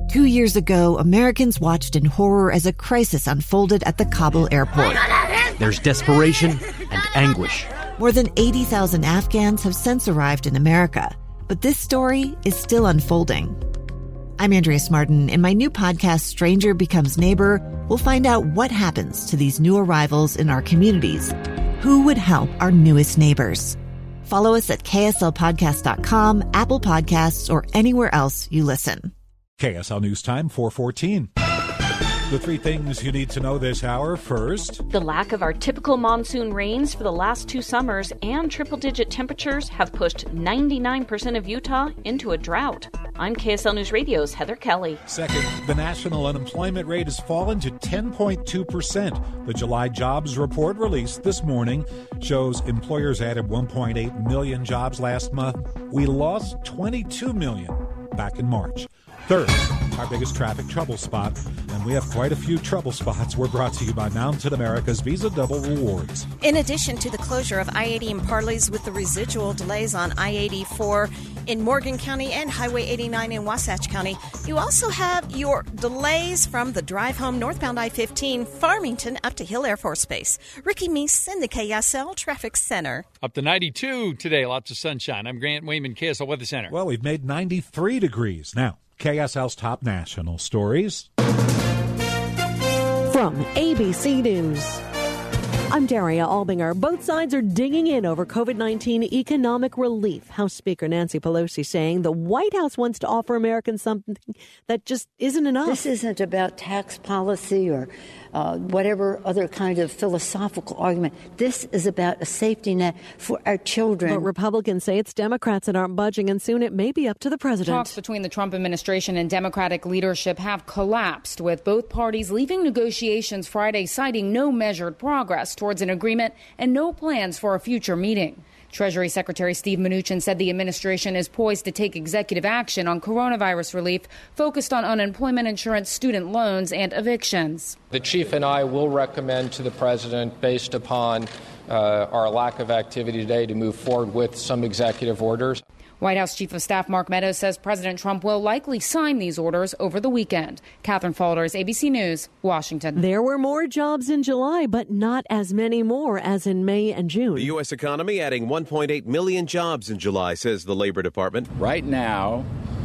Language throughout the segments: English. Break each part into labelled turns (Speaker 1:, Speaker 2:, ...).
Speaker 1: 2 years ago, Americans watched in horror as a crisis unfolded at the Kabul airport.
Speaker 2: There's desperation and anguish.
Speaker 1: More than 80,000 Afghans have since arrived in America, but this story is still unfolding. I'm Andrea Martin. In my new podcast, Stranger Becomes Neighbor, we'll find out what happens to these new arrivals in our communities. Who would help our newest neighbors? Follow us at kslpodcast.com, Apple Podcasts, or anywhere else you listen.
Speaker 3: KSL News Time, 4:14. The three things you need to know this hour. First,
Speaker 4: the lack of our typical monsoon rains for the last 2 summers and triple-digit temperatures have pushed 99% of Utah into a drought. I'm KSL News Radio's Heather Kelly.
Speaker 3: Second, the national unemployment rate has fallen to 10.2%. The July jobs report released this morning shows employers added 1.8 million jobs last month. We lost 22 million back in March. Third, our biggest traffic trouble spot, and we have quite a few trouble spots. We're brought to you by Mountain America's Visa Double Rewards.
Speaker 5: In addition to the closure of I-80 in Parleys with the residual delays on I-84 in Morgan County and Highway 89 in Wasatch County, you also have your delays from the drive home northbound I-15 Farmington up to Hill Air Force Base. Ricky Meese in the KSL Traffic Center.
Speaker 6: Up to 92 today, lots of sunshine. I'm Grant Wayman, KSL Weather Center.
Speaker 3: Well, we've made 93 degrees now. KSL's top national stories.
Speaker 7: From ABC News, I'm Daria Albinger. Both sides are digging in over COVID-19 economic relief. House Speaker Nancy Pelosi saying the White House wants to offer Americans something that just isn't enough.
Speaker 8: This isn't about tax policy or whatever other kind of philosophical argument. This is about a safety net for our children.
Speaker 7: But Republicans say it's Democrats that aren't budging, and soon it may be up to the president.
Speaker 9: Talks between the Trump administration and Democratic leadership have collapsed, with both parties leaving negotiations Friday, citing no measured progress towards an agreement and no plans for a future meeting. Treasury Secretary Steve Mnuchin said the administration is poised to take executive action on coronavirus relief focused on unemployment insurance, student loans, and evictions.
Speaker 10: The chief and I will recommend to the president, based upon our lack of activity today, to move forward with some executive orders.
Speaker 9: White House Chief of Staff Mark Meadows says President Trump will likely sign these orders over the weekend. Catherine Faulders, ABC News, Washington.
Speaker 7: There were more jobs in July, but not as many more as in May and June.
Speaker 11: The U.S. economy adding 1.8 million jobs in July, says the Labor Department.
Speaker 12: Right now,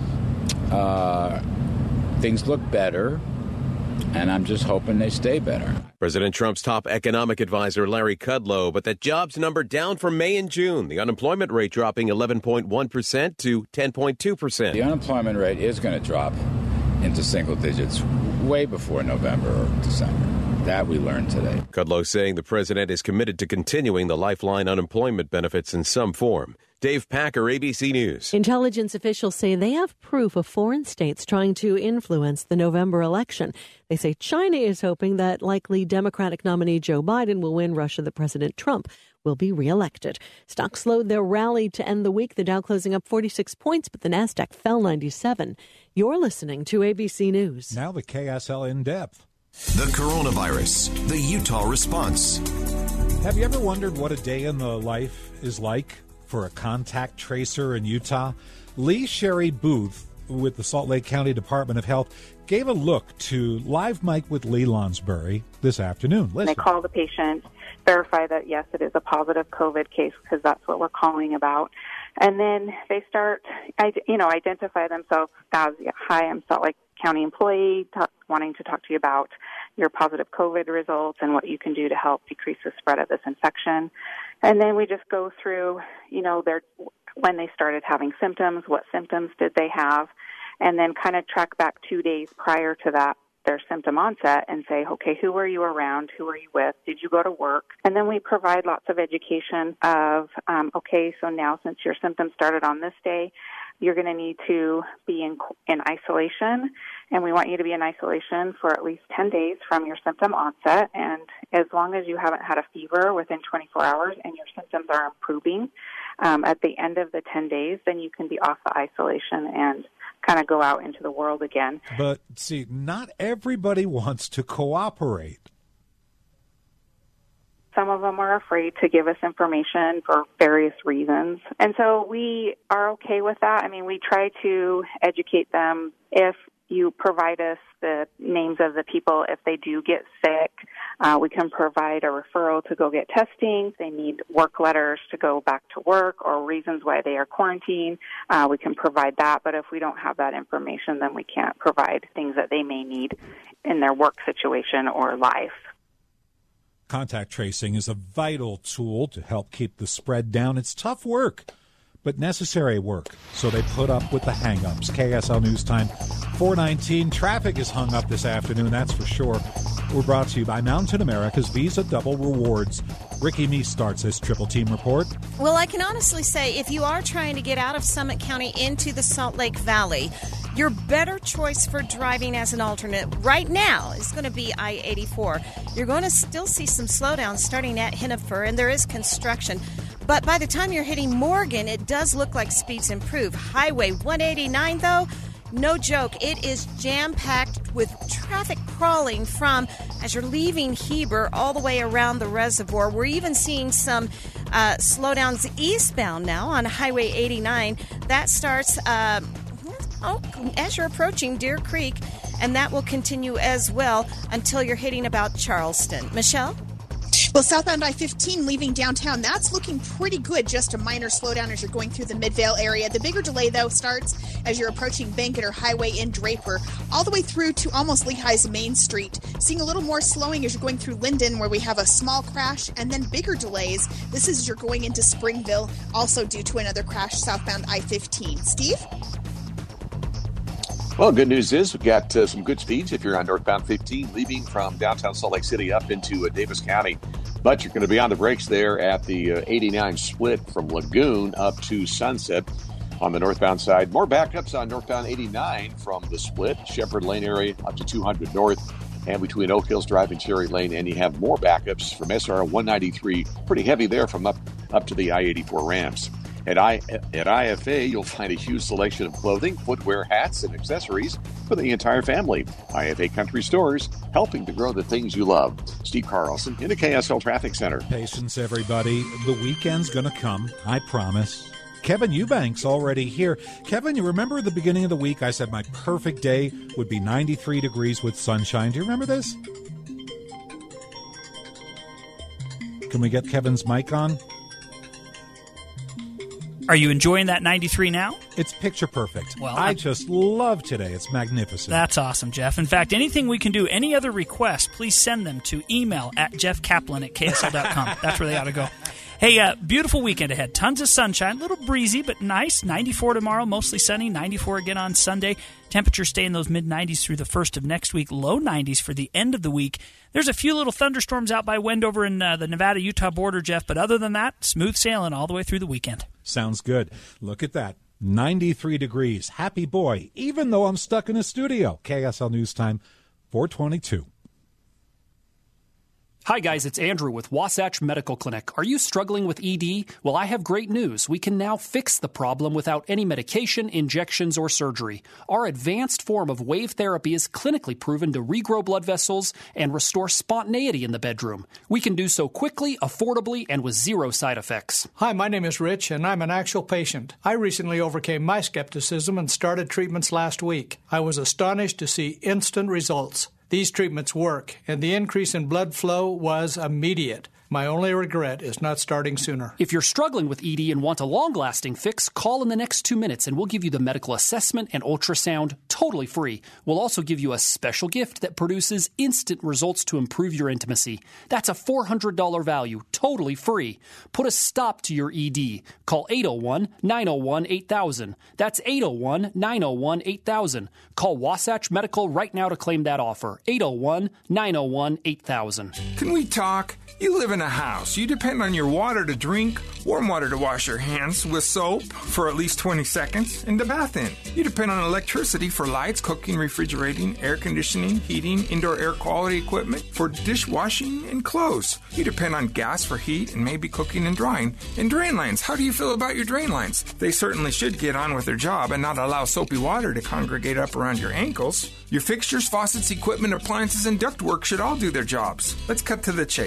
Speaker 12: things look better, and I'm just hoping they stay better.
Speaker 11: President Trump's top economic advisor, Larry Kudlow, but that jobs number down from May and June. The unemployment rate dropping 11.1% to 10.2%.
Speaker 12: The unemployment rate is going to drop into single digits way before November or December. That we learned today.
Speaker 11: Kudlow saying the president is committed to continuing the Lifeline unemployment benefits in some form. Dave Packer, ABC News.
Speaker 7: Intelligence officials say they have proof of foreign states trying to influence the November election. They say China is hoping that likely Democratic nominee Joe Biden will win. Russia, the President Trump will be reelected. Stocks slowed their rally to end the week. The Dow closing up 46 points, but the Nasdaq fell 97. You're listening to ABC News.
Speaker 3: Now the KSL in depth.
Speaker 13: The coronavirus, the Utah response.
Speaker 3: Have you ever wondered what a day in the life is like for a contact tracer in Utah? Lee Sherry Booth with the Salt Lake County Department of Health gave a look to Live Mike with Lee Lonsbury this afternoon. Listen.
Speaker 14: They call the patient, verify that, yes, it is a positive COVID case, because that's what we're calling about. And then they start, identify themselves as, hi, I'm Salt Lake County employee, wanting to talk to you about your positive COVID results and what you can do to help decrease the spread of this infection. And then we just go through, when they started having symptoms, what symptoms did they have, and then kind of track back 2 days prior to that, their symptom onset, and say, okay, who were you around? Who were you with? Did you go to work? And then we provide lots of education of, okay, so now since your symptoms started on this day, you're going to need to be in isolation, and we want you to be in isolation for at least 10 days from your symptom onset. And as long as you haven't had a fever within 24 hours and your symptoms are improving at the end of the 10 days, then you can be off the isolation and kind of go out into the world again.
Speaker 3: But see, not everybody wants to cooperate.
Speaker 14: Some of them are afraid to give us information for various reasons. And so we are okay with that. I mean, we try to educate them. If you provide us the names of the people if they do get sick. We can provide a referral to go get testing. If they need work letters to go back to work or reasons why they are quarantined, we can provide that. But if we don't have that information, then we can't provide things that they may need in their work situation or life.
Speaker 3: Contact tracing is a vital tool to help keep the spread down. It's tough work, but necessary work. So they put up with the hang-ups. KSL News Time 4:19. Traffic is hung up this afternoon, that's for sure. We're brought to you by Mountain America's Visa Double Rewards. Ricky Meese starts this Triple Team report.
Speaker 5: Well, I can honestly say if you are trying to get out of Summit County into the Salt Lake Valley, your better choice for driving as an alternate right now is going to be I-84. You're going to still see some slowdowns starting at Hennifer, and there is construction. But by the time you're hitting Morgan, it does look like speeds improve. Highway 189, though, no joke. It is jam-packed with traffic crawling from as you're leaving Heber all the way around the reservoir. We're even seeing some slowdowns eastbound now on Highway 89. That starts as you're approaching Deer Creek, and that will continue as well until you're hitting about Charleston. Michelle?
Speaker 15: Well, southbound I-15 leaving downtown, that's looking pretty good. Just a minor slowdown as you're going through the Midvale area. The bigger delay, though, starts as you're approaching Banketer Highway in Draper, all the way through to almost Lehigh's Main Street. Seeing a little more slowing as you're going through Linden, where we have a small crash, and then bigger delays. This is as you're going into Springville, also due to another crash southbound I-15. Steve?
Speaker 16: Well, good news is we've got some good speeds if you're on northbound 15, leaving from downtown Salt Lake City up into Davis County. But you're going to be on the brakes there at the 89 split from Lagoon up to Sunset on the northbound side. More backups on northbound 89 from the split, Shepherd Lane area up to 200 north, and between Oak Hills Drive and Cherry Lane. And you have more backups from SR 193, pretty heavy there from up to the I-84 ramps. At IFA, you'll find a huge selection of clothing, footwear, hats, and accessories for the entire family. IFA Country Stores, helping to grow the things you love. Steve Carlson in the KSL Traffic Center.
Speaker 3: Patience, everybody. The weekend's going to come, I promise. Kevin Eubanks already here. Kevin, you remember at the beginning of the week I said my perfect day would be 93 degrees with sunshine. Do you remember this? Can we get Kevin's mic on?
Speaker 17: Are you enjoying that 93 now?
Speaker 3: It's picture perfect.
Speaker 17: Well,
Speaker 3: I just love today. It's magnificent.
Speaker 17: That's awesome, Jeff. In fact, anything we can do, any other requests, please send them to email at jeffkaplan@ksl.com. That's where they ought to go. Hey, beautiful weekend ahead. Tons of sunshine. A little breezy, but nice. 94 tomorrow, mostly sunny. 94 again on Sunday. Temperatures stay in those mid-90s through the first of next week. Low 90s for the end of the week. There's a few little thunderstorms out by Wendover in the Nevada-Utah border, Jeff. But other than that, smooth sailing all the way through the weekend.
Speaker 3: Sounds good. Look at that. 93 degrees. Happy boy, even though I'm stuck in a studio. KSL News Time, 4:22.
Speaker 18: Hi guys, it's Andrew with Wasatch Medical Clinic. Are you struggling with ED? Well, I have great news. We can now fix the problem without any medication, injections, or surgery. Our advanced form of wave therapy is clinically proven to regrow blood vessels and restore spontaneity in the bedroom. We can do so quickly, affordably, and with zero side effects.
Speaker 19: Hi, my name is Rich, and I'm an actual patient. I recently overcame my skepticism and started treatments last week. I was astonished to see instant results. These treatments work, and the increase in blood flow was immediate. My only regret is not starting sooner.
Speaker 18: If you're struggling with ED and want a long-lasting fix, call in the next 2 minutes and we'll give you the medical assessment and ultrasound totally free. We'll also give you a special gift that produces instant results to improve your intimacy. That's a $400 value, totally free. Put a stop to your ED. Call 801-901-8000. That's 801-901-8000. Call Wasatch Medical right now to claim that offer. 801-901-8000.
Speaker 20: Can we talk? You live in a house. You depend on your water to drink, warm water to wash your hands with soap for at least 20 seconds, and to bath in. You depend on electricity for lights, cooking, refrigerating, air conditioning, heating, indoor air quality equipment, for dishwashing and clothes. You depend on gas for heat and maybe cooking and drying. And drain lines. How do you feel about your drain lines? They certainly should get on with their job and not allow soapy water to congregate up around your ankles. Your fixtures, faucets, equipment, appliances, and ductwork should all do their jobs. Let's cut to the chase. We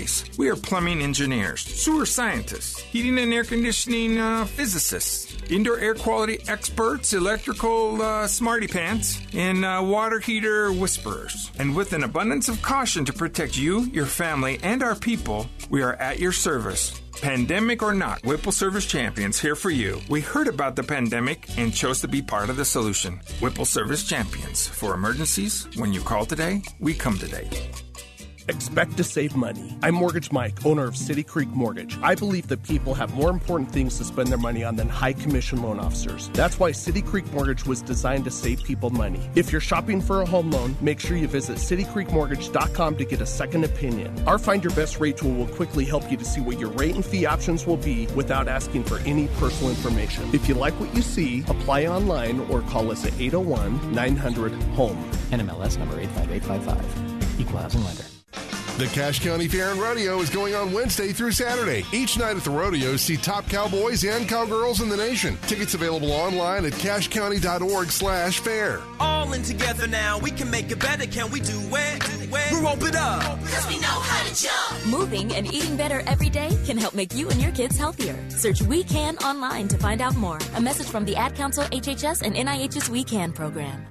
Speaker 20: We are plumbing engineers, sewer scientists, heating and air conditioning physicists, indoor air quality experts, electrical smarty pants, and water heater whisperers. And with an abundance of caution to protect you, your family, and our people, we are at your service. Pandemic or not, Whipple Service Champions here for you. We heard about the pandemic and chose to be part of the solution. Whipple Service Champions. For emergencies, when you call today, we come today.
Speaker 21: Expect to save money. I'm Mortgage Mike, owner of City Creek Mortgage. I believe that people have more important things to spend their money on than high commission loan officers. That's why City Creek Mortgage was designed to save people money. If you're shopping for a home loan, make sure you visit citycreekmortgage.com to get a second opinion. Our Find Your Best Rate tool will quickly help you to see what your rate and fee options will be without asking for any personal information. If you like what you see, apply online or call us at 801-900-HOME.
Speaker 2: NMLS number 85855. Equal housing lender.
Speaker 22: The Cache County Fair and Rodeo is going on Wednesday through Saturday. Each night at the rodeo, see top cowboys and cowgirls in the nation. Tickets available online at cachecounty.org/fair.
Speaker 23: All in together now, we can make it better. Can we do it? We'll rope it up.
Speaker 24: Because we know how to jump. Moving and eating better every day can help make you and your kids healthier. Search We Can online to find out more. A message from the Ad Council, HHS, and NIH's We Can program.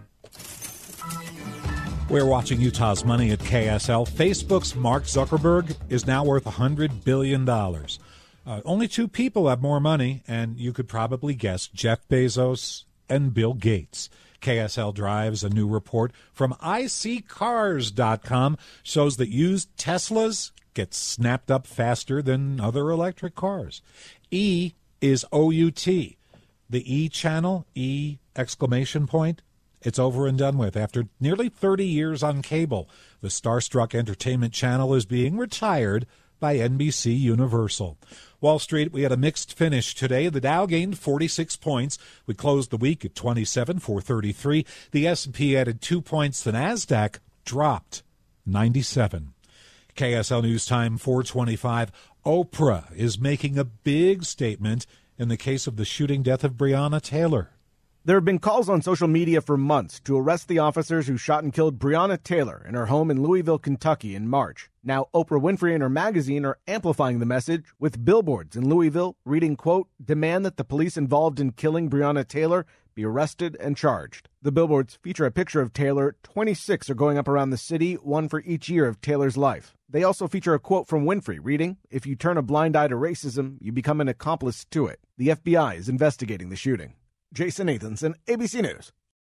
Speaker 3: We're watching Utah's Money at KSL. Facebook's Mark Zuckerberg is now worth $100 billion. Only two people have more money, and you could probably guess Jeff Bezos and Bill Gates. KSL Drives, a new report from iSeeCars.com, shows that used Teslas get snapped up faster than other electric cars. E is OUT. The E channel, E exclamation point, it's over and done with. After nearly 30 years on cable, the Starstruck Entertainment Channel is being retired by NBC Universal. Wall Street, we had a mixed finish today. The Dow gained 46 points. We closed the week at 27,433. The S&P added 2 points. The Nasdaq dropped 97. KSL News Time 425. Oprah is making a big statement in the case of the shooting death of Breonna Taylor.
Speaker 25: There have been calls on social media for months to arrest the officers who shot and killed Breonna Taylor in her home in Louisville, Kentucky in March. Now, Oprah Winfrey and her magazine are amplifying the message with billboards in Louisville reading, quote, "Demand that the police involved in killing Breonna Taylor be arrested and charged." The billboards feature a picture of Taylor. 26 are going up around the city, one for each year of Taylor's life. They also feature a quote from Winfrey reading, "If you turn a blind eye to racism, you become an accomplice to it." The FBI is investigating the shooting. Jason Nathanson, ABC News.